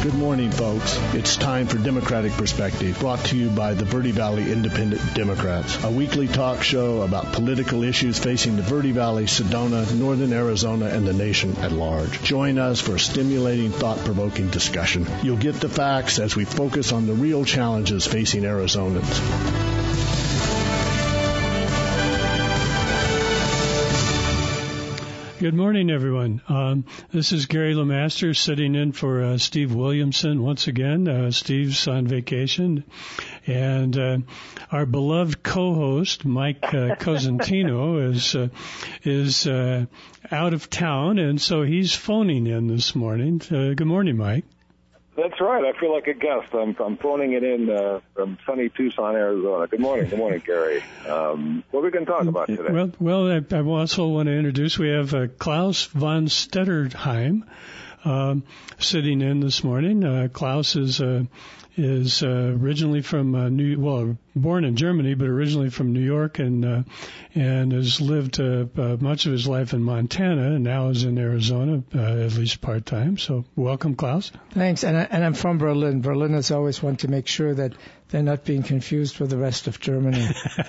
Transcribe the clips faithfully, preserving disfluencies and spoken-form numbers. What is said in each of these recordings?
Good morning, folks. It's time for Democratic Perspective, brought to you by the Verde Valley Independent Democrats, a weekly talk show about political issues facing the Verde Valley, Sedona, Northern Arizona, and the nation at large. Join us for a stimulating, thought-provoking discussion. You'll get the facts as we focus on the real challenges facing Arizonans. Good morning, everyone. Um, this is Gary LeMaster sitting in for uh, Steve Williamson once again. Uh, Steve's on vacation. And uh, our beloved co-host, Mike uh, Cosentino, is, uh, is uh, out of town, and so he's phoning in this morning. Uh, good morning, Mike. That's right. I feel like a guest. I'm, I'm phoning it in uh, from sunny Tucson, Arizona. Good morning. Good morning, Gary. Um, what are we going to talk about today? Well, well, I, I also want to introduce, we have uh, Klaus von Stutterheim um, sitting in this morning. Uh, Klaus is uh, is uh, originally from uh, New, well, born in Germany, but originally from New York, and uh, and has lived uh, uh, much of his life in Montana, and now is in Arizona, uh, at least part time. So, welcome, Klaus. Thanks, and I, and I'm from Berlin. Berliners always want to make sure that they're not being confused with the rest of Germany.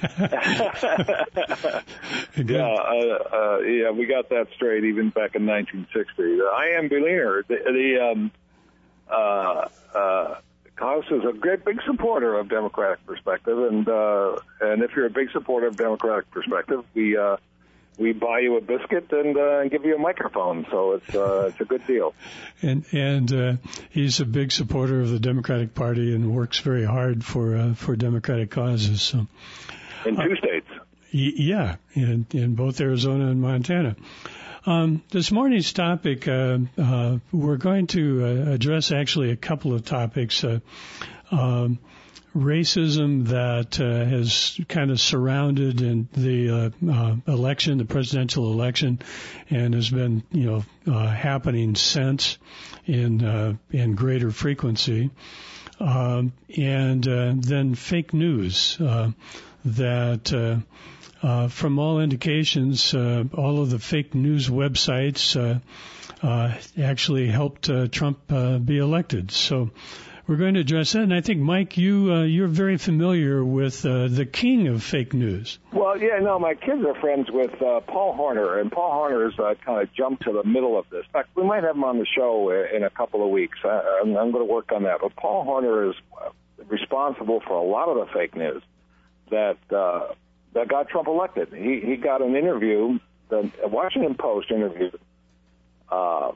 yeah, uh, uh, yeah, we got that straight even back in nineteen sixty. I am Berliner. The, the um, uh, uh, Klaus is a great big supporter of Democratic Perspective, and uh, and if you're a big supporter of Democratic Perspective, we uh, we buy you a biscuit and, uh, and give you a microphone. So it's uh, it's a good deal. And and uh, he's a big supporter of the Democratic Party and works very hard for uh, for Democratic causes. So in two uh, states. Y- yeah, in in both Arizona and Montana. Um, this morning's topic, uh, uh, we're going to uh, address actually a couple of topics. Uh, um, racism that uh, has kind of surrounded in the uh, uh, election, the presidential election, and has been, you know, uh, happening since in uh, in greater frequency. Um, and uh, then fake news uh, that. Uh, Uh, from all indications, uh, all of the fake news websites uh, uh, actually helped uh, Trump uh, be elected. So we're going to address that. And I think, Mike, you, uh, you're very familiar with uh, the king of fake news. Well, yeah, no, my kids are friends with uh, Paul Horner, and Paul Horner's uh, kind of jumped to the middle of this. In fact, we might have him on the show in a couple of weeks. I, I'm, I'm going to work on that. But Paul Horner is responsible for a lot of the fake news that uh, that got Trump elected. He he got an interview, the Washington Post interview, uh,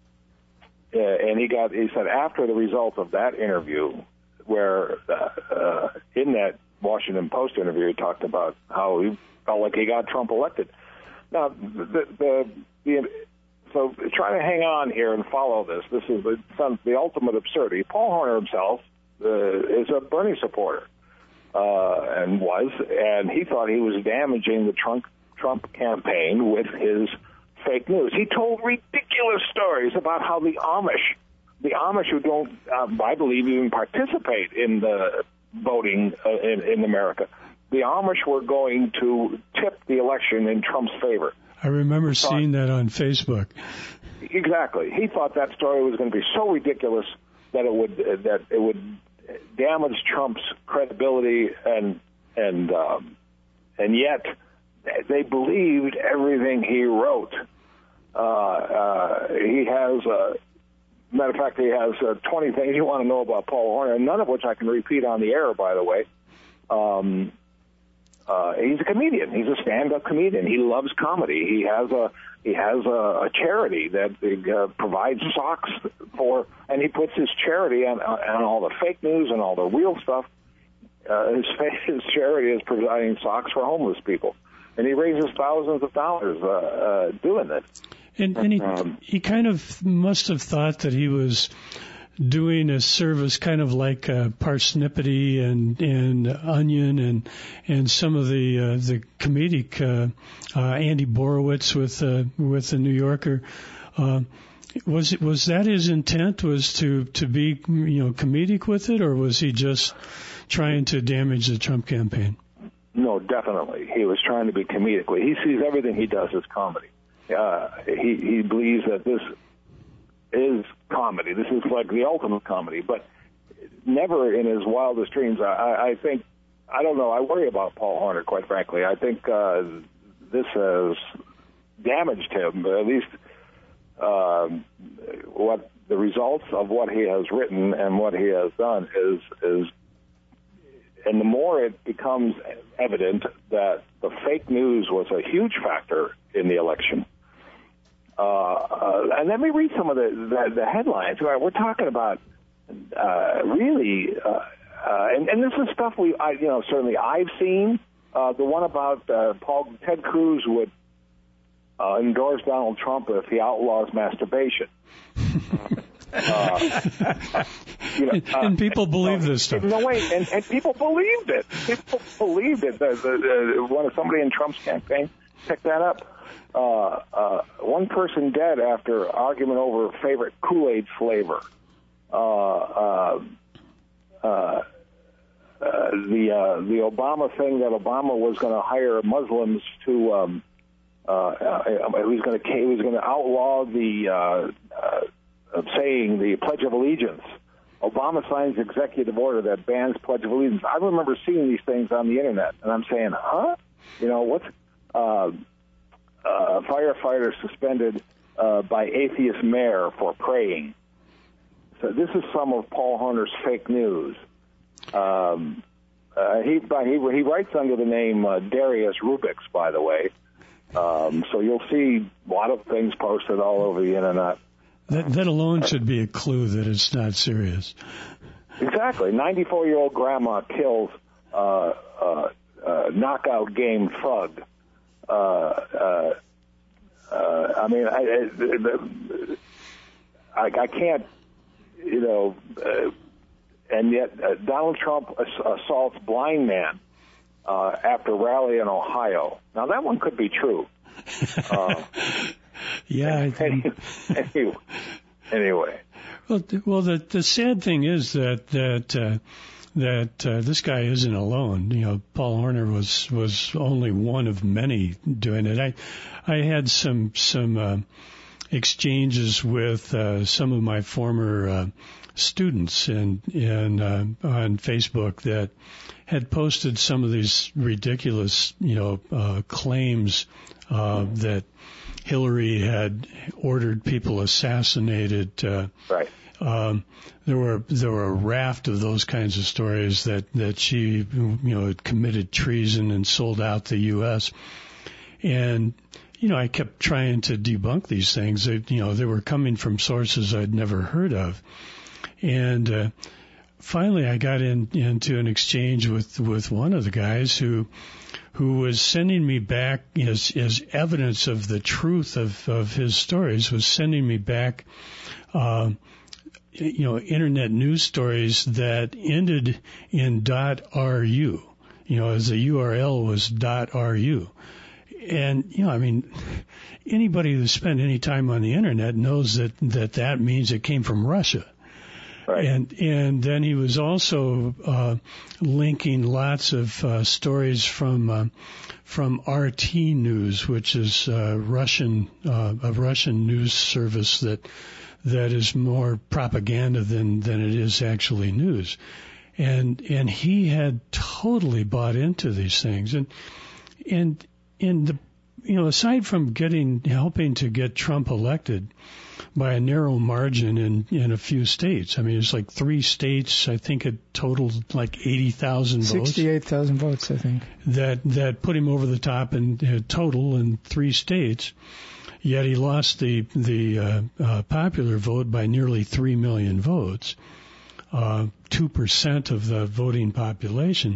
and he got he said after the result of that interview, where uh, uh, in that Washington Post interview he talked about how he felt like he got Trump elected. Now the the, the so trying to hang on here and follow this. This is the, the ultimate absurdity. Paul Horner himself uh, is a Bernie supporter. Uh, and was, and he thought he was damaging the Trump Trump campaign with his fake news. He told ridiculous stories about how the Amish, the Amish who don't, uh, I believe, even participate in the voting uh, in, in America, the Amish were going to tip the election in Trump's favor. I remember thought, seeing that on Facebook. Exactly. He thought that story was going to be so ridiculous that it would uh, that it would. damage Trump's credibility, and and um, and yet they believed everything he wrote. Uh, uh, he has, uh, matter of fact, he has uh, twenty things you want to know about Paul Horner, none of which I can repeat on the air, by the way. Um, uh, he's a comedian. He's a stand-up comedian. He loves comedy. He has a he has a, a charity that uh, provides socks for, and he puts his charity on, on all the fake news and all the real stuff. Uh, his, his charity is providing socks for homeless people, and he raises thousands of dollars uh, uh, doing this. And, and he um, he kind of must have thought that he was doing a service kind of like uh, Parsnippity and and Onion and and some of the uh, the comedic uh, uh, Andy Borowitz with uh, with the New Yorker. Uh, was it was that his intent, was to to be, you know, comedic with it, or was he just trying to damage the Trump campaign? No, definitely he was trying to be comedic. He sees everything he does as comedy. Uh, he he believes that this is comedy. This is like the ultimate comedy, but never in his wildest dreams. I, I think, I don't know, I worry about Paul Horner, quite frankly. I think uh, this has damaged him, at least um, what the results of what he has written and what he has done is, is, and the more it becomes evident that the fake news was a huge factor in the election. Uh, uh, and let me read some of the, the, the headlines. We're talking about uh, really, uh, uh, and, and this is stuff we, I, you know, certainly I've seen. Uh, the one about uh, Paul Ted Cruz would uh, endorse Donald Trump if he outlaws masturbation. Uh, you know, uh, and people believe no, this stuff. No way, and, and people believed it. People believed it. The, the, the, one somebody in Trump's campaign picked that up. Uh, uh, one person dead after argument over favorite Kool-Aid flavor. Uh, uh, uh, uh, the uh, the Obama thing that Obama was going to hire Muslims to, um, uh, uh, he was going to he was going to outlaw the uh, uh, saying the Pledge of Allegiance. Obama signs executive order that bans Pledge of Allegiance. I remember seeing these things on the internet, and I'm saying, huh? You know what's uh, uh, firefighter suspended uh, by atheist mayor for praying. So this is some of Paul Horner's fake news. Um, uh, he, he he writes under the name uh, Darius Rubix, by the way. Um, so you'll see a lot of things posted all over the internet. That, that alone should be a clue that it's not serious. Exactly. ninety-four-year-old grandma kills uh, uh, uh, knockout game thug. Uh, uh, uh, I mean, I, I, I can't, you know, uh, and yet uh, Donald Trump ass- assaults blind man uh, after rally in Ohio. Now, that one could be true. Uh, yeah. I think. anyway, anyway. Well, well, the the sad thing is that that uh, that uh, this guy isn't alone. You know, Paul Horner was was only one of many doing it. I I had some some uh, exchanges with uh, some of my former uh, students and and uh, on Facebook that had posted some of these ridiculous, you know, uh, claims uh, that Hillary had ordered people assassinated. Uh, right. Um, there were there were a raft of those kinds of stories that that she, you know, had committed treason and sold out the U S And you know, I kept trying to debunk these things. That, you know, they were coming from sources I'd never heard of, and uh, finally I got in, into an exchange with with one of the guys who. who was sending me back as, as evidence of the truth of, of his stories, was sending me back, uh, you know, internet news stories that ended in .ru, you know, as the U R L was .ru. And, you know, I mean, anybody who's spent any time on the internet knows that, that that means it came from Russia. Right. And and then he was also uh, linking lots of uh, stories from uh, from R T News, which is uh, Russian uh, a Russian news service that that is more propaganda than than it is actually news. And and he had totally bought into these things. And and and the you know aside from getting helping to get Trump elected by a narrow margin in, in a few states. I mean, it's like three states. I think it totaled like eighty thousand votes. sixty-eight thousand votes, I think. That that put him over the top in uh, total in three states. Yet he lost the the uh, uh, popular vote by nearly three million votes, uh, two percent of the voting population.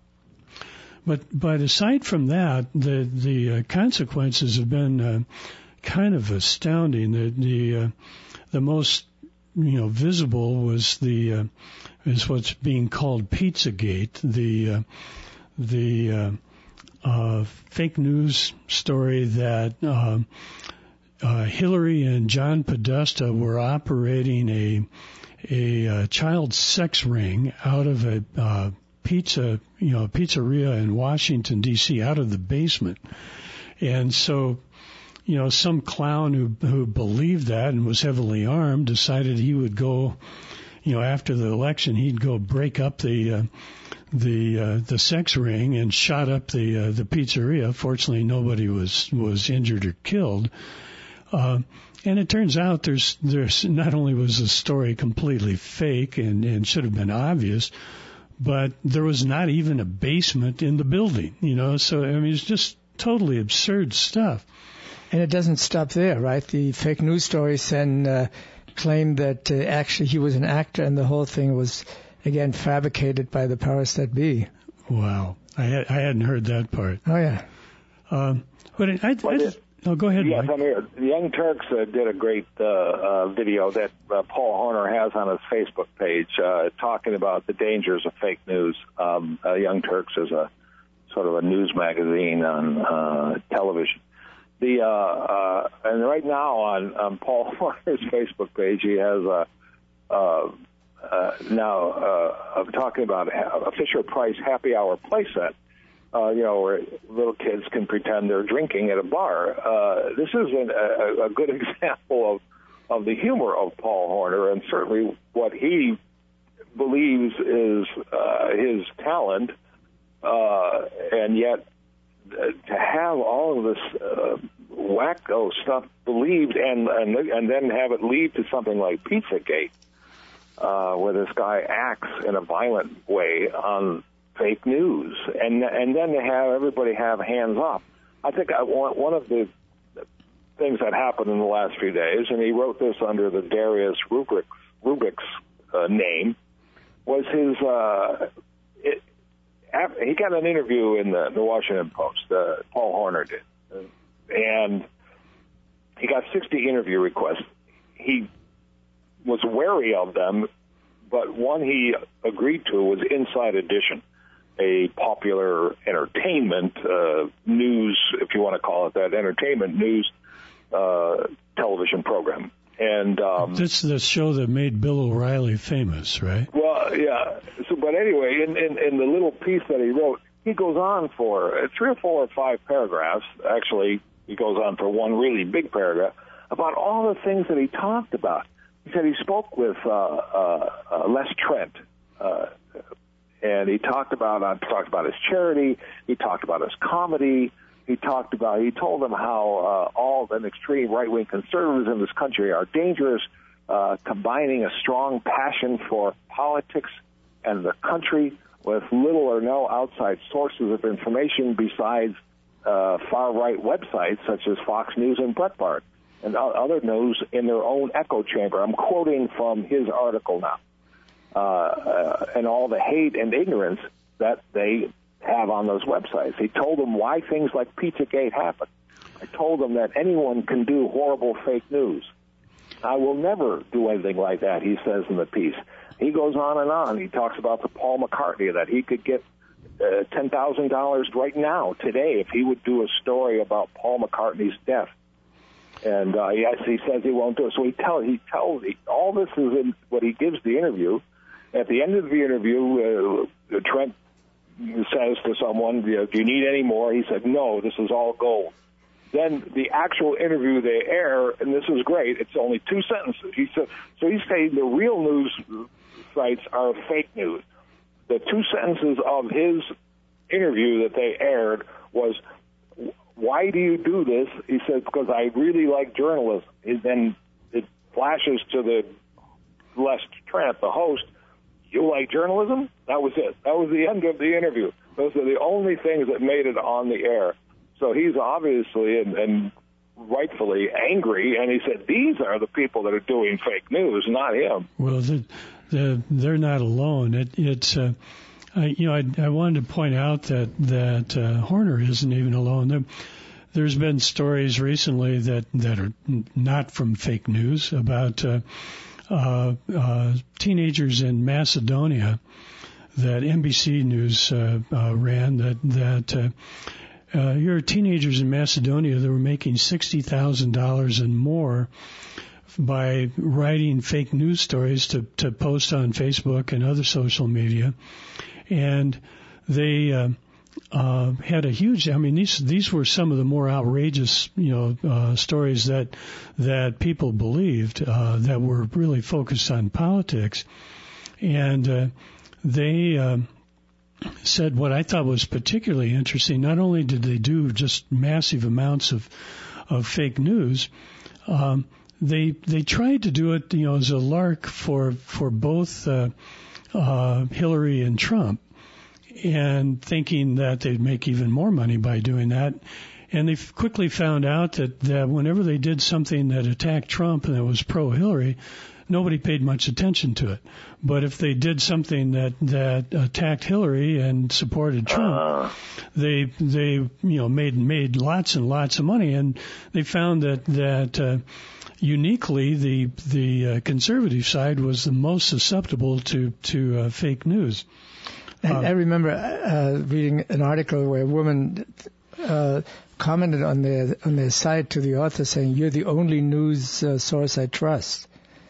But but aside from that, the the uh, consequences have been. Uh, kind of astounding. The the, uh, the most you know visible was the uh, is what's being called Pizzagate, the uh, the uh, uh, fake news story that uh, uh, Hillary and John Podesta were operating a a uh, child sex ring out of a uh, pizza you know pizzeria in Washington D C out of the basement, and so. you know, some clown who who believed that and was heavily armed decided he would go, you know, after the election, he'd go break up the uh, the uh, the sex ring and shot up the uh, the pizzeria. Fortunately, nobody was was injured or killed. Uh, and it turns out there's there's not only was the story completely fake and, and should have been obvious, but there was not even a basement in the building. You know, so I mean, it's just totally absurd stuff. And it doesn't stop there, right? The fake news stories then uh, claimed that uh, actually he was an actor, and the whole thing was, again, fabricated by the powers that be. Wow. I, had, I hadn't heard that part. Oh, yeah. Um, but I, I, I just, oh, go ahead, Yes, Mike. I'm here. The Young Turks uh, did a great uh, uh, video that uh, Paul Horner has on his Facebook page uh, talking about the dangers of fake news. Um, uh, Young Turks is a sort of a news magazine on uh, television. The uh, uh, and right now on, on Paul Horner's Facebook page, he has a uh, uh, now uh, I'm talking about a Fisher Price happy hour playset. Uh, you know, where little kids can pretend they're drinking at a bar. Uh, this is an, a, a good example of of the humor of Paul Horner, and certainly what he believes is uh, his talent, uh, and yet. To have all of this uh, wacko stuff believed and, and and then have it lead to something like Pizzagate, uh, where this guy acts in a violent way on fake news, and and then to have everybody have hands up. I think I want one of the things that happened in the last few days, and he wrote this under the Darius Rubix, Rubix uh, name, was his. Uh, it, He got an interview in the, the Washington Post, uh, Paul Horner did, and he got sixty interview requests. He was wary of them, but one he agreed to was Inside Edition, a popular entertainment uh, news, if you want to call it that, entertainment news uh, television program. And um, that's the show that made Bill O'Reilly famous, right? Well, yeah. So, but anyway, in, in, in the little piece that he wrote, he goes on for uh, three or four or five paragraphs. Actually, he goes on for one really big paragraph about all the things that he talked about. He said he spoke with uh, uh, uh, Les Trent, uh, and he talked about uh, talked about his charity. He talked about his comedy. He talked about, he told them how uh, all the extreme right-wing conservatives in this country are dangerous, uh, combining a strong passion for politics and the country with little or no outside sources of information besides uh, far-right websites such as Fox News and Breitbart and other news in their own echo chamber. I'm quoting from his article now. Uh, uh, and all the hate and ignorance that they have on those websites. He told them why things like Pizzagate happen. I told them that anyone can do horrible fake news. I will never do anything like that, he says in the piece. He goes on and on. He talks about the Paul McCartney, that he could get uh, ten thousand dollars right now, today, if he would do a story about Paul McCartney's death. And uh, yes, he says he won't do it. So he, tell, he tells, he, all this is in what he gives the interview. At the end of the interview, uh, Trent says to someone, do you need any more? He said, no, this is all gold. Then the actual interview they air, and this is great, it's only two sentences. He said, so he's saying the real news sites are fake news. The two sentences of his interview that they aired was, why do you do this? He said, because I really like journalism. And then it flashes to the Les Trent, the host, you like journalism? That was it. That was the end of the interview. Those are the only things that made it on the air. So he's obviously and, and rightfully angry, and he said, these are the people that are doing fake news, not him. Well, the, the, they're not alone. It, it's, uh, I, you know, I, I wanted to point out that, that uh, Horner isn't even alone. There, there's been stories recently that, that are not from fake news about uh, uh, uh, teenagers in Macedonia that N B C News uh, uh, ran that, that uh, Uh, here are teenagers in Macedonia that were making sixty thousand dollars and more by writing fake news stories to, to post on Facebook and other social media. And they uh, uh, had a huge. I mean, these these were some of the more outrageous, you know, uh, stories that that people believed uh, that were really focused on politics, and uh, they. Uh, said what I thought was particularly interesting. Not only did they do just massive amounts of of fake news, um, they they tried to do it, you know, as a lark for for both uh, uh, Hillary and Trump, and thinking that they'd make even more money by doing that. And they quickly found out that, that whenever they did something that attacked Trump and that was pro-Hillary, nobody paid much attention to it. But if they did something that, that attacked Hillary and supported Trump, uh. they they you know made made lots and lots of money. And they found that that uh, uniquely the the uh, conservative side was the most susceptible to to uh, fake news. I, um, I remember uh, reading an article where a woman uh, commented on their on their site to the author saying, "You're the only news uh, source I trust."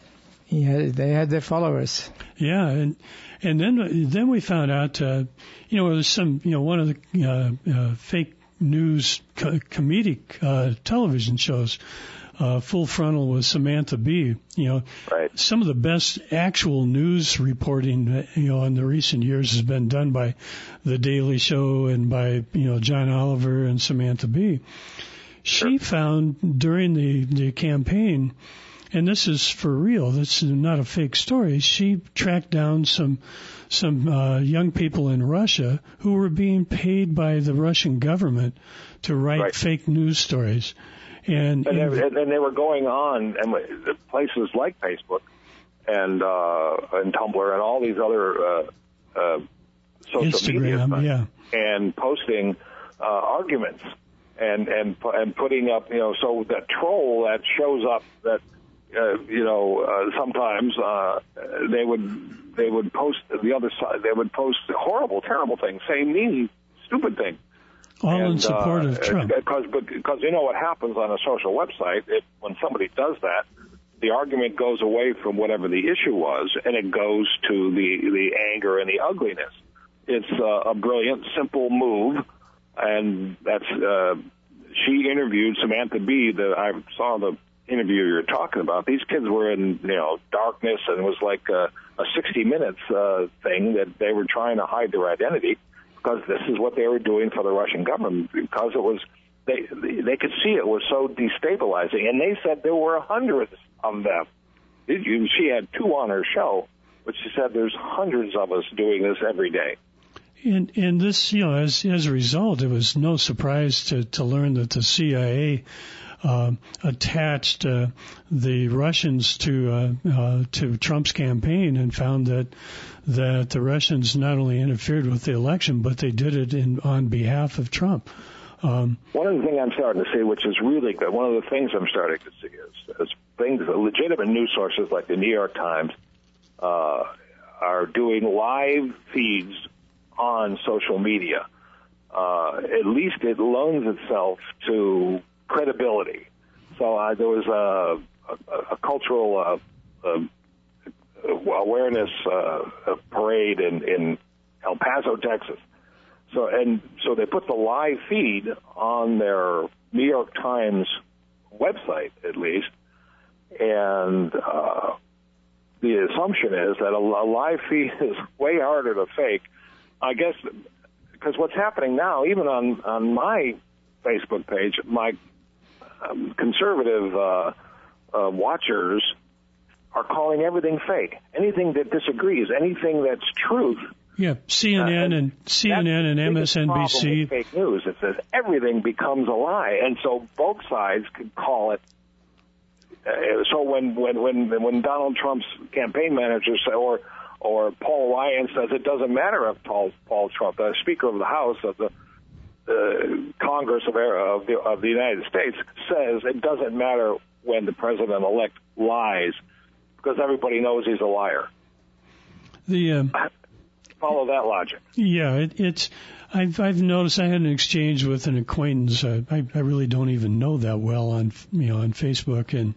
Yeah, they had their followers. Yeah, and and then then we found out, uh, you know, there's some, you know, one of the uh, uh, fake news co- comedic uh, television shows, uh, Full Frontal with Samantha Bee. You know, right. Some of the best actual news reporting, you know, in the recent years has been done by The Daily Show and by, you know, John Oliver and Samantha Bee. She Sure. found during the the campaign. And this is for real. This is not a fake story. She tracked down some some uh, young people in Russia who were being paid by the Russian government to write right. fake news stories, and and, and, they, and they were going on and places like Facebook and uh, and Tumblr and all these other uh, uh, social Instagram, media yeah, and posting uh, arguments and and and putting up, you know, so that troll that shows up that. Uh, you know, uh, sometimes uh, they would they would post the other side. They would post horrible, terrible things, saying mean, stupid things. All and, in support uh, of Trump. Because because you know what happens on a social website, it, when somebody does that, the argument goes away from whatever the issue was, and it goes to the the anger and the ugliness. It's uh, a brilliant, simple move, and that's uh, she interviewed Samantha Bee. That I saw the interview you're talking about. These kids were in, you know, darkness, and it was like a, a sixty minutes uh, thing that they were trying to hide their identity because this is what they were doing for the Russian government, because it was they they could see it was so destabilizing, and they said there were hundreds of them. She had two on her show, but she said there's hundreds of us doing this every day. And and this, you know, as as a result, it was no surprise to to learn that the C I A Uh, attached uh, the Russians to uh, uh, to Trump's campaign and found that that the Russians not only interfered with the election, but they did it in on behalf of Trump. Um, one of the things I'm starting to see, which is really good, one of the things I'm starting to see is, is things, legitimate news sources like the New York Times uh, are doing live feeds on social media. Uh, at least it loans itself to credibility. So uh, there was a, a, a cultural uh, uh, awareness uh, parade in, in El Paso, Texas. So and so they put the live feed on their New York Times website, at least, and uh, the assumption is that a, a live feed is way harder to fake. I guess because what's happening now, even on on my Facebook page, my Um, conservative uh, uh, watchers are calling everything fake. Anything that disagrees, anything that's truth. Yeah, C N N uh, and C N N and M S N B C. With fake news. It says everything becomes a lie, and so both sides could call it. Uh, so when when when when Donald Trump's campaign manager say, or or Paul Ryan says it doesn't matter if Paul Paul Trump, the Speaker of the House of the Uh, Congress of, of, the, of the United States, says it doesn't matter when the president-elect lies because everybody knows he's a liar. The um, Follow that logic. Yeah, it, it's. I've I've noticed. I had an exchange with an acquaintance. Uh, I I really don't even know that well on you know on Facebook, and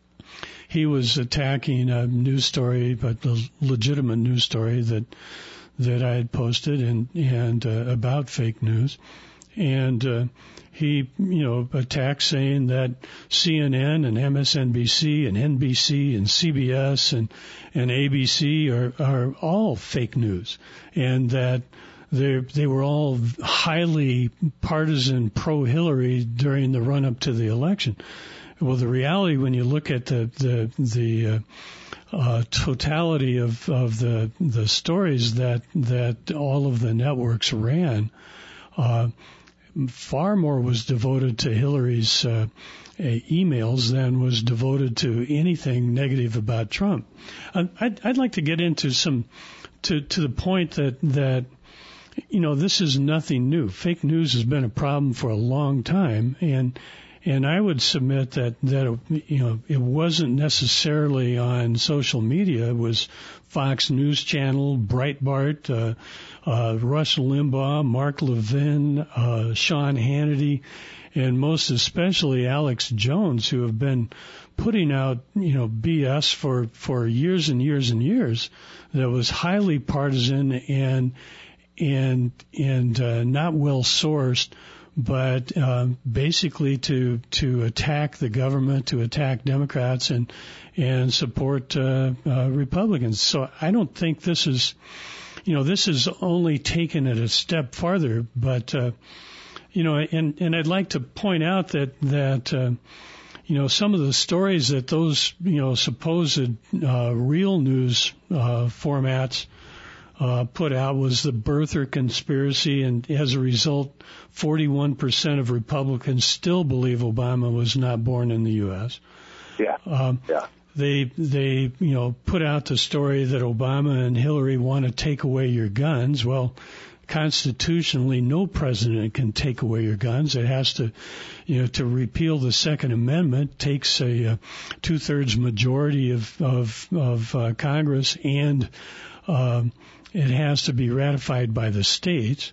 he was attacking a news story, but a legitimate news story that that I had posted and and uh, about fake news, and uh, he you know attacked saying that C N N and M S N B C and N B C and C B S and and A B C are are all fake news, and that they they were all highly partisan pro-Hillary during the run-up to the election. Well, the reality, when you look at the the the uh, uh, totality of of the the stories that that all of the networks ran, uh, far more was devoted to Hillary's uh, emails than was devoted to anything negative about Trump. I'd, I'd like to get into some to to the point that that. You know, this is nothing new. Fake news has been a problem for a long time, and and I would submit that that you know it wasn't necessarily on social media. It was Fox News Channel, Breitbart, uh, uh, Rush Limbaugh, Mark Levin, uh, Sean Hannity, and most especially Alex Jones, who have been putting out you know B S for for years and years and years that was highly partisan and. and and uh, not well sourced, but uh, basically to to attack the government, to attack Democrats, and and support uh, uh, Republicans. So I don't think this is, you know, this is only taken it a step farther. But uh, you know, and and I'd like to point out that that. Uh, You know, some of the stories that those, you know, supposed uh, real news uh, formats Uh, put out was the birther conspiracy, and as a result, forty-one percent of Republicans still believe Obama was not born in the U S Yeah. Um, yeah. They they you know put out the story that Obama and Hillary want to take away your guns. Well, constitutionally, no president can take away your guns. It has to, you know, to repeal the Second Amendment takes a, uh two-thirds majority of of, of uh, Congress, and um, it has to be ratified by the states.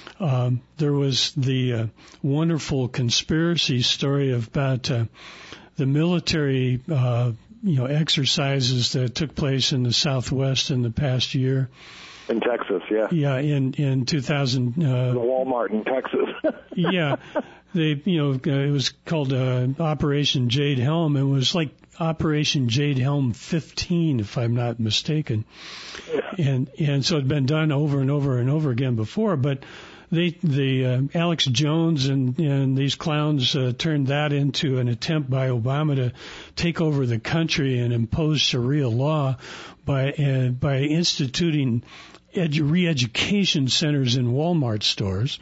Um, there was the uh, wonderful conspiracy story about uh, the military, uh, you know, exercises that took place in the Southwest in the past year. In Texas, yeah. Yeah, in in two thousand. Uh, the Walmart in Texas. yeah, they, you know, uh, it was called uh, Operation Jade Helm. It was like Operation Jade Helm fifteen, if I'm not mistaken. Yeah. And and so it'd been done over and over and over again before, but they the uh, Alex Jones and and these clowns uh, turned that into an attempt by Obama to take over the country and impose Sharia law by uh, by instituting edu- re-education centers in Walmart stores.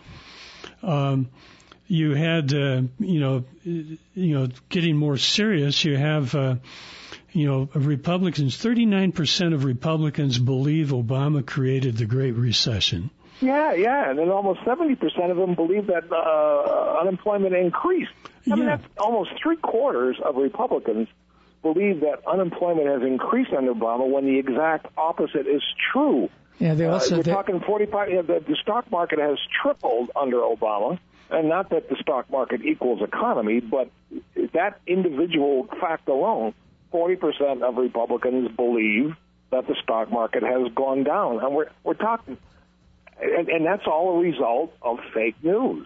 Um, you had, uh, you know, you know, getting more serious. You have, uh, you know, Republicans. thirty-nine percent of Republicans believe Obama created the Great Recession. Yeah, yeah, and then almost seventy percent of them believe that uh, unemployment increased. I mean, yeah. that's almost three quarters of Republicans believe that unemployment has increased under Obama, when the exact opposite is true. Yeah, they also. Uh, we're they, talking forty-five. You know, the, the stock market has tripled under Obama, and not that the stock market equals economy, but that individual fact alone, forty percent of Republicans believe that the stock market has gone down, and we're we're talking. And, and that's all a result of fake news.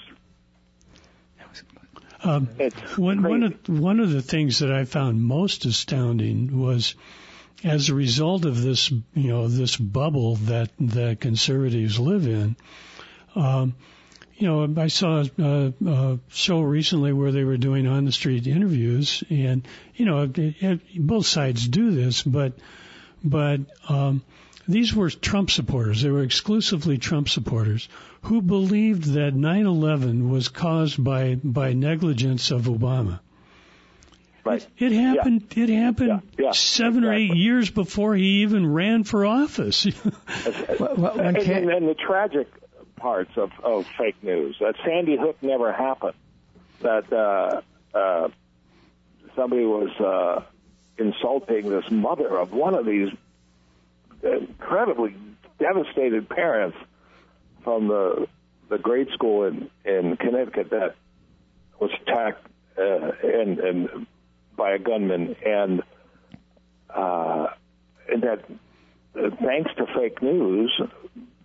Um, one, one, of, one of the things that I found most astounding was, as a result of this, you know, this bubble that that conservatives live in. Um, you know, I saw a, a show recently where they were doing on the street interviews, and you know, it, it, both sides do this, but but. Um, These were Trump supporters. They were exclusively Trump supporters who believed that nine eleven was caused by, by negligence of Obama. Right. It, it happened. Yeah. It happened yeah, yeah, seven exactly. or eight years before he even ran for office. well, well, and, and, and the tragic parts of, of fake news, that Sandy Hook never happened. That uh, uh, somebody was uh, insulting this mother of one of these incredibly devastated parents from the the grade school in, in Connecticut that was attacked uh, and, and by a gunman, and uh, and that uh, thanks to fake news,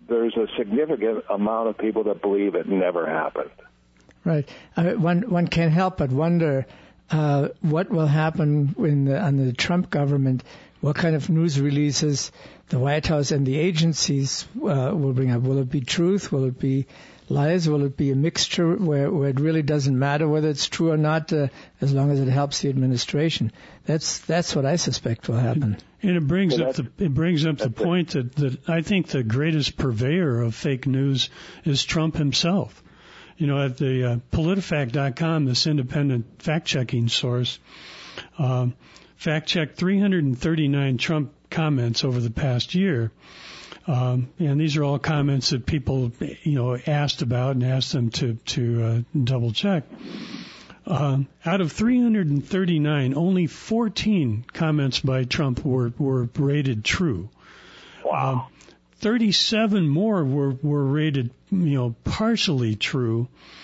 there's a significant amount of people that believe it never happened. Right. I mean, one one can't help but wonder uh, what will happen when the, under the Trump government. What kind of news releases the White House and the agencies uh, will bring up? Will it be truth? Will it be lies? Will it be a mixture where, where it really doesn't matter whether it's true or not, uh, as long as it helps the administration? That's that's what I suspect will happen. And it brings well, up the it brings up the point that, that I think the greatest purveyor of fake news is Trump himself. You know, at the uh, PolitiFact dot com, this independent fact-checking source, um, fact-checked three hundred thirty-nine Trump comments over the past year. Um, and these are all comments that people, you know, asked about and asked them to, to uh, double check. Um, out of three hundred thirty-nine, only fourteen comments by Trump were, were rated true. Wow. Um, thirty-seven more were, were rated, you know, partially true.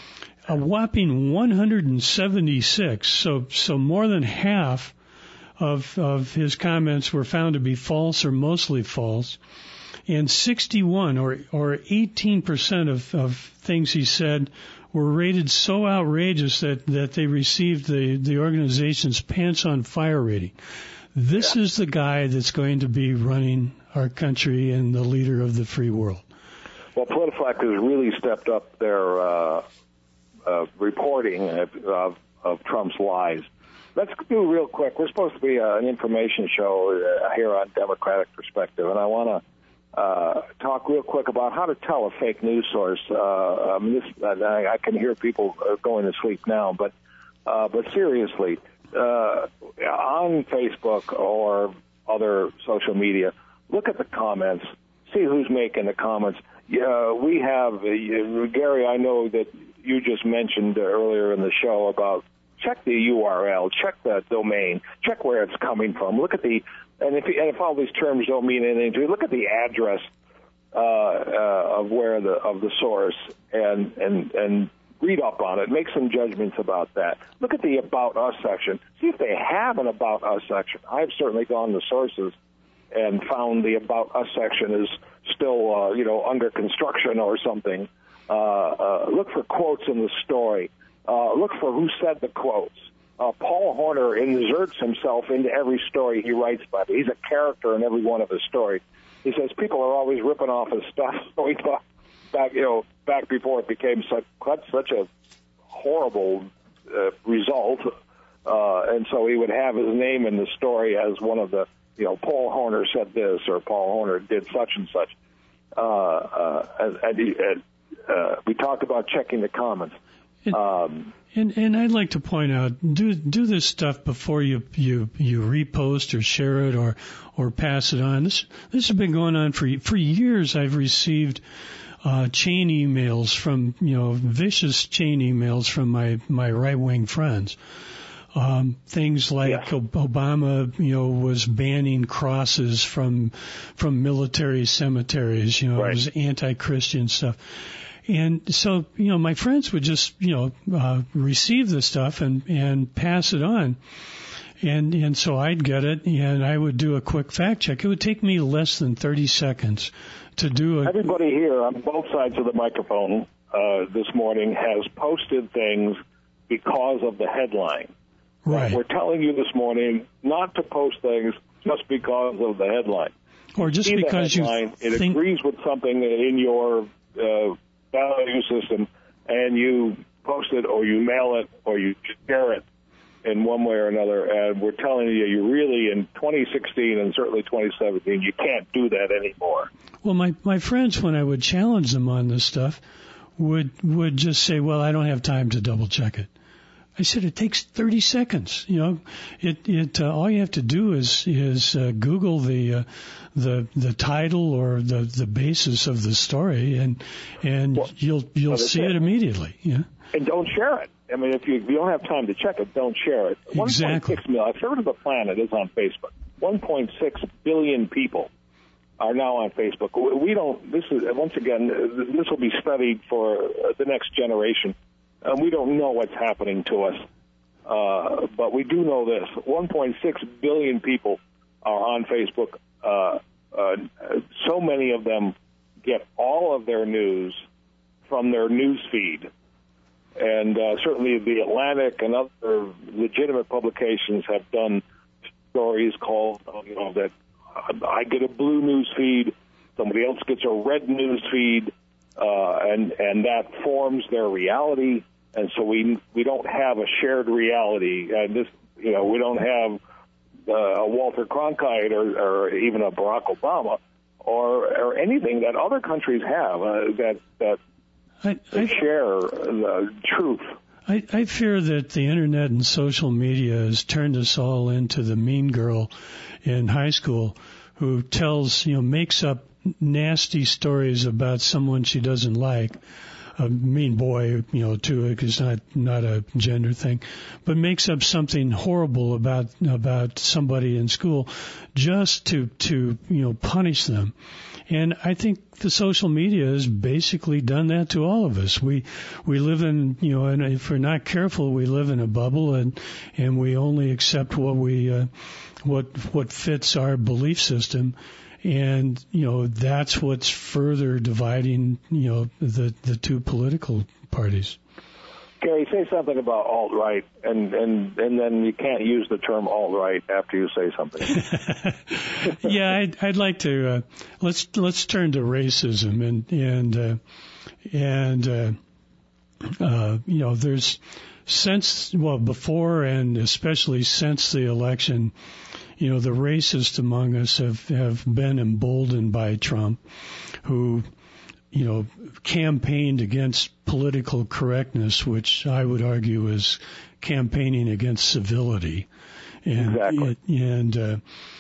A whopping one hundred seventy-six, so, so more than half of, of his comments were found to be false or mostly false. And sixty-one or, or eighteen percent of, of things he said were rated so outrageous that, that they received the, the organization's pants on fire rating. This yeah. is the guy that's going to be running our country and the leader of the free world. Well, PolitiFact has really stepped up their uh, uh, reporting of, of, of Trump's lies. Let's do real quick. We're supposed to be uh, an information show uh, here on Democratic Perspective, and I want to Uh, talk real quick about how to tell a fake news source. Uh, I mean, this, I, I can hear people going to sleep now, but uh, but seriously, uh, on Facebook or other social media, look at the comments, see who's making the comments. Yeah, we have uh, Gary. I know that you just mentioned earlier in the show about check the U R L, check the domain, check where it's coming from. Look at the And if, and if all these terms don't mean anything to you, look at the address uh, uh, of where the of the source and, and and read up on it. Make some judgments about that. Look at the About Us section. See if they have an About Us section. I've certainly gone to sources and found the About Us section is still uh, you know under construction or something. Uh, uh, look for quotes in the story. Uh, look for who said the quotes. Uh, Paul Horner inserts himself into every story he writes about it. He's a character in every one of his stories. He says people are always ripping off his stuff. So he thought back, you know, back before it became such such a horrible uh, result, uh, and so he would have his name in the story as one of the, you know, Paul Horner said this or Paul Horner did such and such. Uh, uh, and, and, he, and uh, we talked about checking the comments. Um, And, and I'd like to point out, do do this stuff before you you you repost or share it or or pass it on. This this has been going on for for years. I've received uh, chain emails from you know vicious chain emails from my my right wing friends. Um, things like yes. Obama, you know, was banning crosses from from military cemeteries. You know, right. It was anti-Christian stuff. And so, you know, my friends would just, you know, uh, receive the stuff and, and pass it on. And, and so I'd get it and I would do a quick fact check. It would take me less than thirty seconds to do it. Everybody here on both sides of the microphone, uh, this morning has posted things because of the headline. Right. We're telling you this morning not to post things just because of the headline. Or just See because the headline, you it think... agrees with something in your, uh, value system, and you post it or you mail it or you share it in one way or another. And we're telling you, you really, in twenty sixteen and certainly twenty seventeen, you can't do that anymore. Well, my, my friends, when I would challenge them on this stuff, would would just say, well, I don't have time to double check it. I said, it takes thirty seconds. You know, it, it, uh, all you have to do is, is, uh, Google the, uh, the, the title or the, the basis of the story and, and well, you'll, you'll well, see it. it immediately. Yeah. And don't share it. I mean, if you, if you don't have time to check it, don't share it. Exactly. one point six million, a third of the planet is on Facebook. one point six billion people are now on Facebook. We don't, this is, once again, this will be studied for the next generation. And we don't know what's happening to us, uh, but we do know this. one point six billion people are on Facebook. Uh, uh, so many of them get all of their news from their news feed. And uh, certainly the Atlantic and other legitimate publications have done stories called, you know, that I get a blue news feed, somebody else gets a red news feed, uh, and and that forms their reality. And so we we don't have a shared reality. And this, you know, we don't have uh, a Walter Cronkite or, or even a Barack Obama or or anything that other countries have uh, that that I, I, share the truth. I, I fear that the internet and social media has turned us all into the mean girl in high school who tells, you know, makes up nasty stories about someone she doesn't like. A mean boy, you know, too, it's not not a gender thing, but makes up something horrible about about somebody in school just to to you know punish them. And I think the social media has basically done that to all of us. We we live in, you know, and if we're not careful, we live in a bubble, and and we only accept what we uh, what what fits our belief system. And, you know, that's what's further dividing, you know, the, the two political parties. Gary, say something about alt-right, and, and, and then you can't use the term alt-right after you say something. Yeah, I'd, I'd like to, uh, let's, let's turn to racism and, and, uh, and, uh, uh, you know, there's since, well, before and especially since the election, you know, the racists among us have, have been emboldened by Trump, who, you know, campaigned against political correctness, which I would argue is campaigning against civility. And, exactly. And, uh,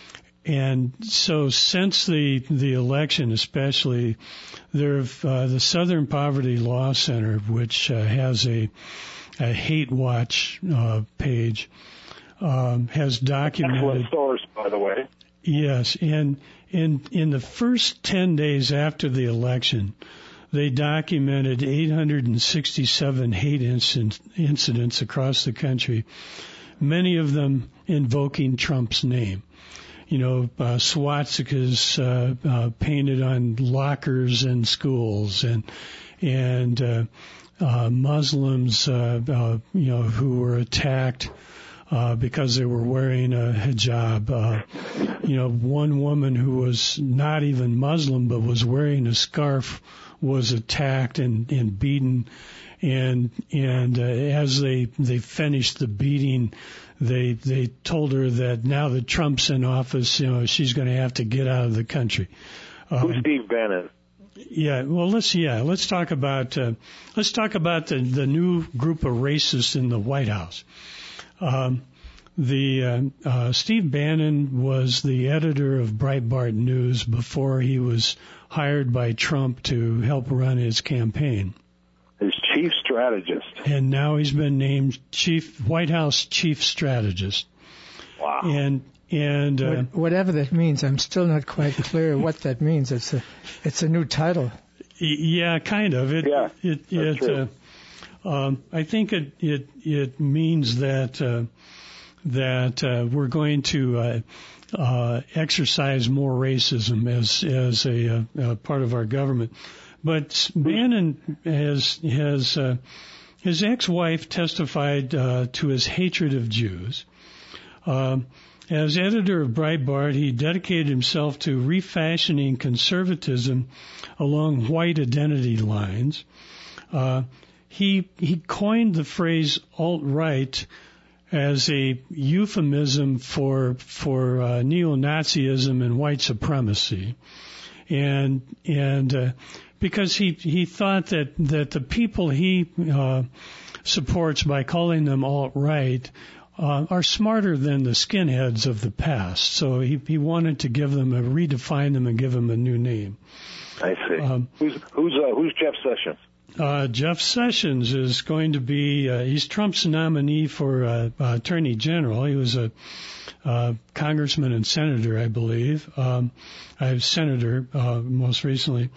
and so since the, the election especially, there have, uh, the Southern Poverty Law Center, which uh, has a, a hate watch uh, page, Um, has documented. Excellent source, by the way. Yes, and in in the first ten days after the election, they documented eight hundred sixty-seven hate incident, incidents across the country, many of them invoking Trump's name. You know, uh, swastikas uh, uh, painted on lockers in schools, and and uh, uh, Muslims, uh, uh, you know, who were attacked. Uh, because they were wearing a hijab. Uh, you know, one woman who was not even Muslim but was wearing a scarf was attacked and, and beaten. And and uh, as they they finished the beating, they they told her that now that Trump's in office, you know, she's going to have to get out of the country. Um, Who's Steve Bannon? Yeah, well, let's yeah, let's talk about uh, let's talk about the the new group of racists in the White House. Um, the uh, uh, Steve Bannon was the editor of Breitbart News before he was hired by Trump to help run his campaign. His chief strategist. And now he's been named chief White House chief strategist. Wow. And and uh, whatever that means, I'm still not quite clear what that means. It's a it's a new title. Yeah, kind of. It yeah, it that's it. True. Uh, Um, I think it it it means that uh, that uh, we're going to uh, uh, exercise more racism as as a, a part of our government. But Bannon has has uh, his ex-wife testified uh, to his hatred of Jews. Uh, as editor of Breitbart, he dedicated himself to refashioning conservatism along white identity lines. Uh, He he coined the phrase alt-right as a euphemism for for uh, neo-Nazism and white supremacy, and and uh, because he he thought that that the people he uh, supports by calling them alt-right uh, are smarter than the skinheads of the past. So he he wanted to give them a redefine them and give them a new name. I see. Um, who's who's uh, who's Jeff Sessions? Uh, Jeff Sessions is going to be, uh, he's Trump's nominee for uh, uh, Attorney General. He was a uh, congressman and senator, I believe. Um, I senator uh, most recently.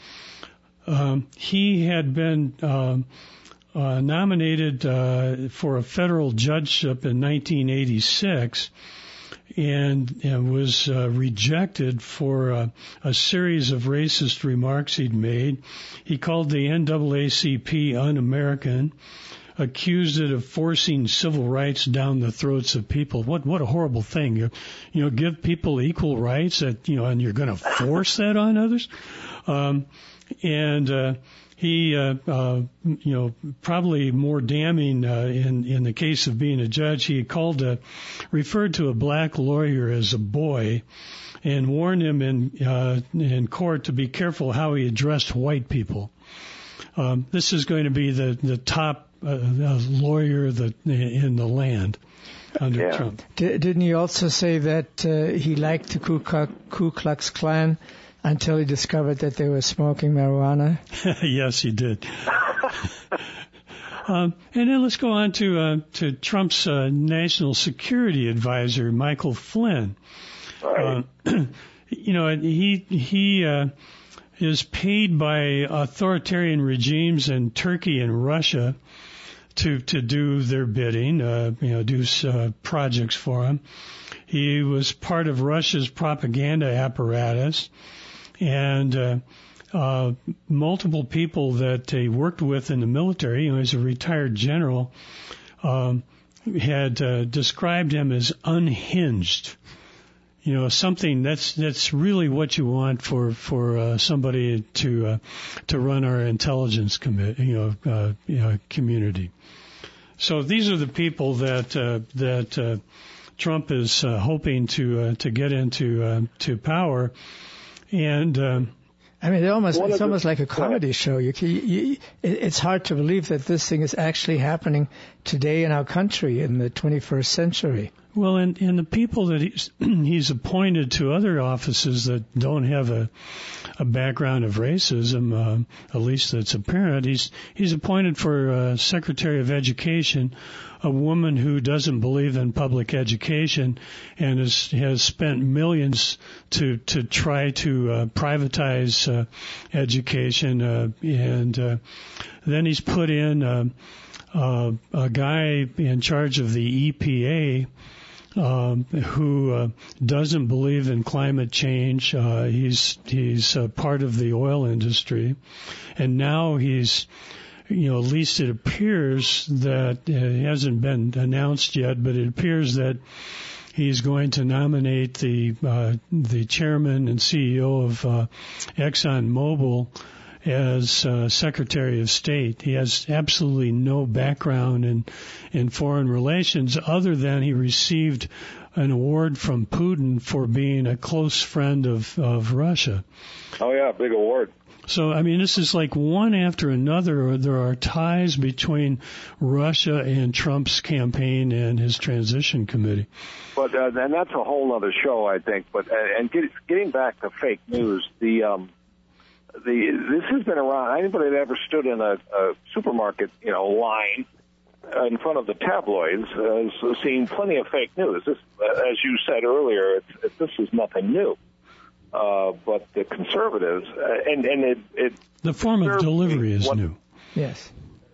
Um, he had been uh, uh, nominated uh, for a federal judgeship in nineteen eighty-six, and, and was uh, rejected for uh, a series of racist remarks he'd made. He called the N double A C P un-American, accused it of forcing civil rights down the throats of people. What what a horrible thing! You, you know, give people equal rights, that you know, and you're going to force that on others. Um, and uh, he, uh, uh, you know, probably more damning uh, in in the case of being a judge. He called a, referred to a black lawyer as a boy, and warned him in uh, in court to be careful how he addressed white people. Um, this is going to be the the top uh, lawyer that in the land under yeah. Trump. D- didn't he also say that uh, he liked the Ku Klux, Ku Klux Klan until he discovered that they were smoking marijuana? Yes, he did. um, and then let's go on to uh, to Trump's uh, national security advisor, Michael Flynn. Right. Uh, you know, he he. Uh, is paid by authoritarian regimes in Turkey and Russia to to do their bidding, uh, you know, do uh, projects for them. He was part of Russia's propaganda apparatus, and uh, uh, multiple people that he worked with in the military, you know, he's a retired general, um, had uh, described him as unhinged. You know, something that's that's really what you want for for uh, somebody to uh, to run our intelligence commi- you know, uh, you know community. So these are the people that uh, that uh, Trump is uh, hoping to uh, to get into uh, to power, and. Um, I mean, it almost, One it's the, almost like a comedy show. You, you, you, it's hard to believe that this thing is actually happening today in our country in the twenty-first century. Well, and, and the people that he's, he's appointed to other offices that don't have a, a background of racism, uh, at least that's apparent, he's he's appointed for uh, Secretary of Education, a woman who doesn't believe in public education and has has spent millions to to try to uh, privatize uh, education, uh, and uh, then he's put in uh, uh, a guy in charge of the E P A. Um, who uh, doesn't believe in climate change. Uh, he's he's uh, part of the oil industry, and now he's, you know, at least it appears that uh, it hasn't been announced yet, but it appears that he's going to nominate the uh, the chairman and C E O of uh, ExxonMobil as uh, Secretary of State. He has absolutely no background in in foreign relations, other than he received an award from Putin for being a close friend of of Russia. Oh yeah, big award. So, I mean, this is like one after another. There are ties between Russia and Trump's campaign and his transition committee. But uh, and that's a whole other show, I think. But uh, and get, getting back to fake news, the um, the this has been around. Anybody that ever stood in a, a supermarket, you know, line in front of the tabloids has seen plenty of fake news. This, as you said earlier, it's, it, this is nothing new. Uh, but the conservatives, uh, and, and it, it... The form of delivery is what, new. Yes.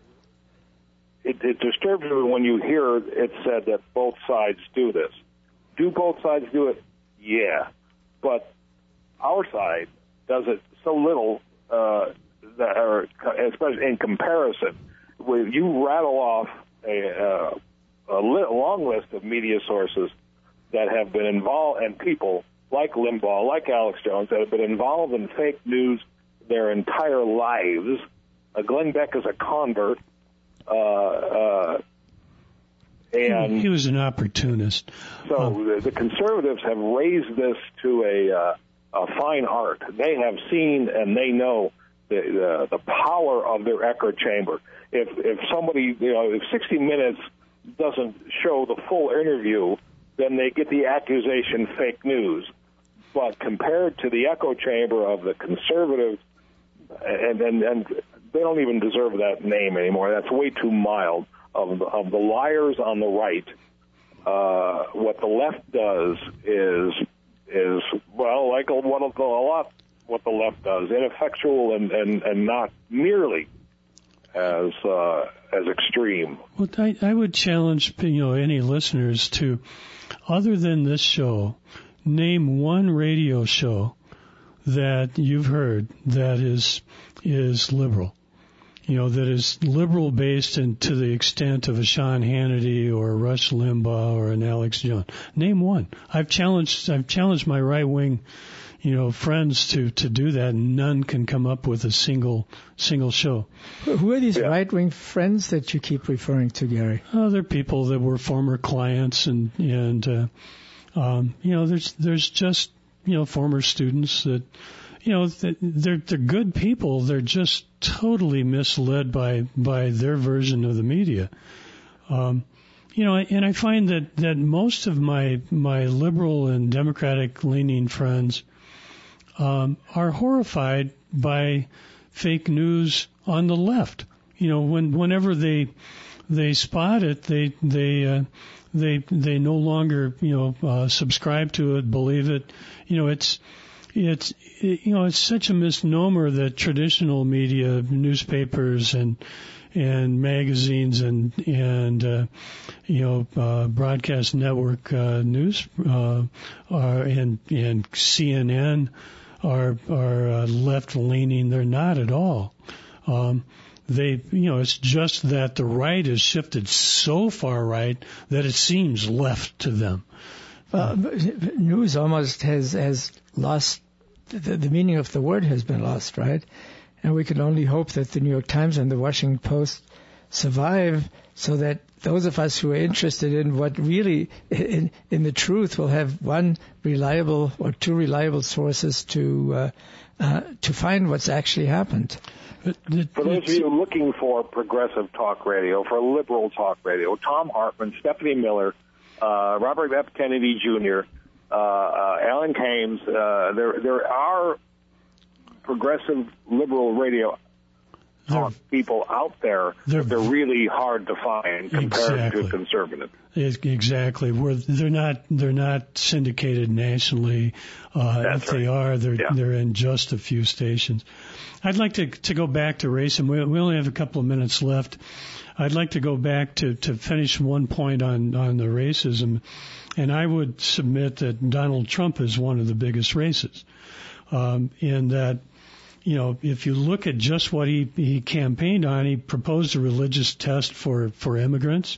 It, it disturbs me when you hear it said that both sides do this. Do both sides do it? Yeah. But our side does it so little, uh, that, or especially in comparison. When you rattle off a, uh, a li- long list of media sources that have been involved, and people like Limbaugh, like Alex Jones, that have been involved in fake news their entire lives. Uh, Glenn Beck is a convert, uh, uh, and he was an opportunist. So um, the, the conservatives have raised this to a, uh, a fine art. They have seen and they know the, the the power of their echo chamber. If if somebody, you know, if sixty minutes doesn't show the full interview, then they get the accusation fake news. But compared to the echo chamber of the conservatives, and, and, and they don't even deserve that name anymore. That's way too mild. Of, of the liars on the right, uh, what the left does is, is well, like what of the, a lot what the left does, ineffectual and, and, and not nearly as uh, as extreme. Well, I, I would challenge, you know, any listeners to other than this show, name one radio show that you've heard that is is liberal. You know, that is liberal based and to the extent of a Sean Hannity or a Rush Limbaugh or an Alex Jones. Name one. I've challenged I've challenged my right wing, you know, friends to, to do that, and none can come up with a single single show. Who are these yeah. right wing friends that you keep referring to, Gary? Oh, they're people that were former clients, and and uh, um, you know, there's there's just you know former students that. You know, they're they're good people. They're just totally misled by by their version of the media. Um, you know, and I find that, that most of my my liberal and democratic leaning friends um, are horrified by fake news on the left. You know, when whenever they they spot it, they they uh, they they no longer you know uh, subscribe to it, believe it. You know, it's it's you know it's such a misnomer that traditional media, newspapers and and magazines and and uh, you know uh, broadcast network uh, news uh, are and and C N N are are uh, left leaning. They're not at all. Um, they you know it's just that the right has shifted so far right that it seems left to them. Well, news almost has has lost the, the meaning of the word has been lost, right? And we can only hope that the New York Times and the Washington Post survive, so that those of us who are interested in what really, in, in the truth, will have one reliable or two reliable sources to uh, uh, to find what's actually happened. For those of you looking for progressive talk radio, for liberal talk radio, Thom Hartmann, Stephanie Miller, uh, Robert F. Kennedy Junior, uh, uh, Alan Keynes, uh, there there are progressive liberal radio talk people out there. They're, they're really hard to find compared exactly. to conservative. Exactly. We're, they're not they're not syndicated nationally. Uh, if right. they are, they're yeah. they're in just a few stations. I'd like to to go back to racism. We, we only have a couple of minutes left. I'd like to go back to, to finish one point on, on the racism, and I would submit that Donald Trump is one of the biggest racists. Um, in that, you know, if you look at just what he, he campaigned on, he proposed a religious test for, for immigrants,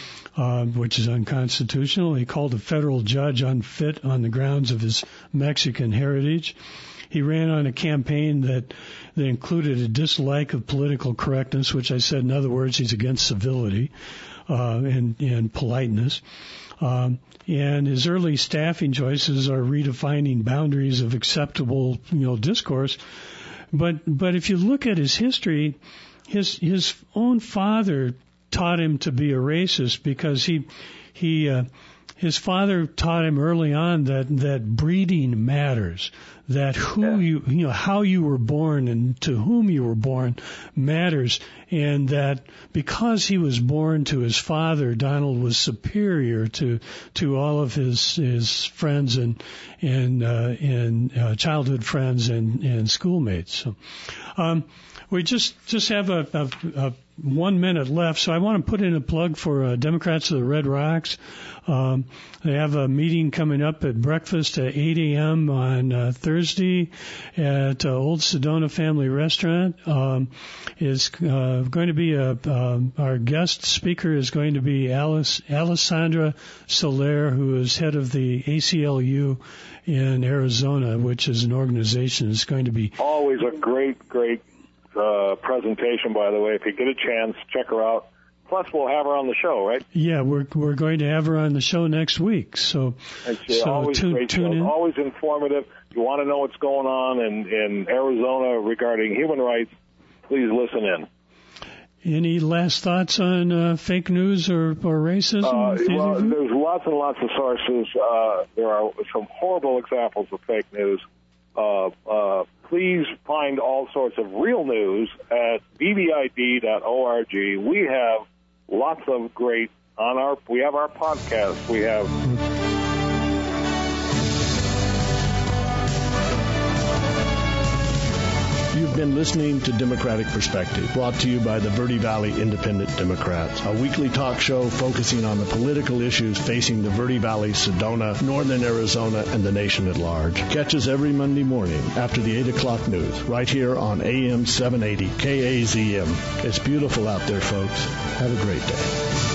uh, which is unconstitutional. He called a federal judge unfit on the grounds of his Mexican heritage. He ran on a campaign that, that included a dislike of political correctness, which I said, in other words, he's against civility uh, and, and politeness. Um, and his early staffing choices are redefining boundaries of acceptable, you know, discourse. But but if you look at his history, his his own father taught him to be a racist because he he uh, his father taught him early on that that breeding matters, that who yeah. you you know how you were born and to whom you were born matters, and that because he was born to his father, Donald was superior to to all of his his friends and and uh, and uh, childhood friends and and schoolmates. So, um, we just just have a, a, a one minute left, so I want to put in a plug for uh, Democrats of the Red Rocks. Um, they have a meeting coming up at breakfast at eight a.m. on uh, Thursday at uh, Old Sedona Family Restaurant. Um, is uh, going to be a um, our guest speaker is going to be Alice Alessandra Soler, who is head of the A C L U in Arizona, which is an organization that's going to be always a great, great. Uh, presentation, by the way. If you get a chance, check her out. Plus, we'll have her on the show, right? Yeah, we're we're going to have her on the show next week. So, so always tune, great tune in. Always informative. You want to know what's going on in, in Arizona regarding human rights, please listen in. Any last thoughts on uh, fake news or, or racism? Uh, well, there's lots and lots of sources. Uh, there are some horrible examples of fake news. Uh, uh, please find all sorts of real news at b b i d dot org. We have lots of great on our, we have our podcast. We have You've been listening to Democratic Perspective, brought to you by the Verde Valley Independent Democrats, a weekly talk show focusing on the political issues facing the Verde Valley, Sedona, northern Arizona, and the nation at large. Catch us every Monday morning after the eight o'clock news, right here on A M seven eighty K A Z M. It's beautiful out there, folks. Have a great day.